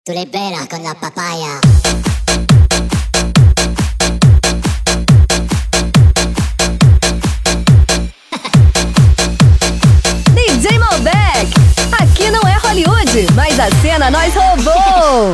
Tu libera con la papaya. DJ Malbec, aqui não é Hollywood, mas a cena nós roubou.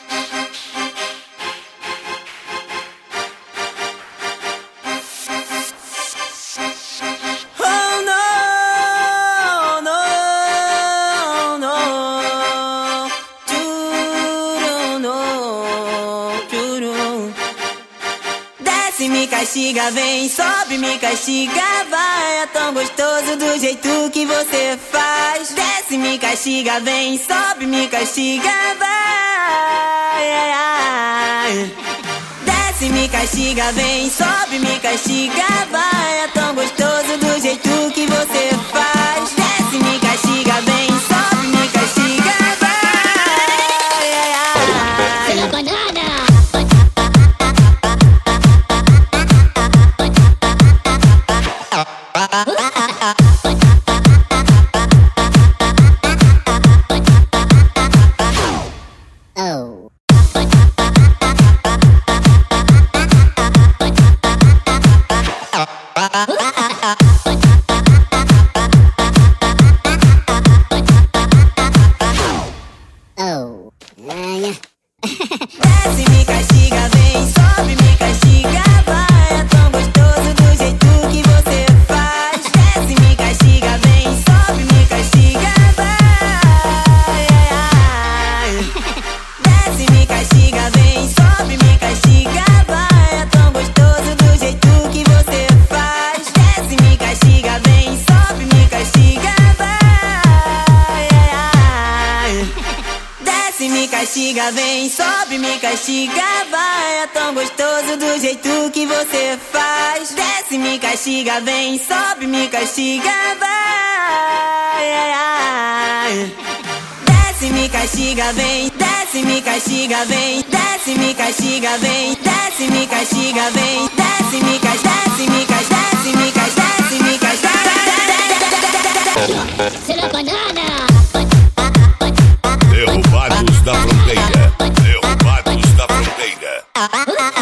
Me castiga, vem, sobe, me castiga, vai. É tão gostoso do jeito que você faz. Desce, me castiga, vem, sobe, me castiga, vai. Desce, me castiga, vem, sobe, me castiga, vai. É tão gostoso do jeito que você faz. Desce, me castiga, vem, sobe, me castiga, vai. C'est la banana. Oh. Oh. Desce, me castiga, vem, sobe, me castiga, vai. É tão gostoso do jeito que você faz. Desce, me castiga, vem, sobe, me castiga, vai. Desce, me castiga, vem, sobe, me castiga, vai. É tão gostoso do jeito que você faz. Desce, me castiga, vem, sobe, me castiga, vai. Desce, me castiga, vem, sobe, me castiga, vai. É tão gostoso do jeito que você faz. Desce, me castiga, vem, sobe, me castiga, vai. Desce, me castiga, vem, desce, me castiga, vem, desce, me castiga, vem, desce, me castiga, vem, desce, me castiga, desce, me castiga, desce, me castiga, desce, me castiga. C'est la banana. Derrubados da fronteira. Derrubados da fronteira.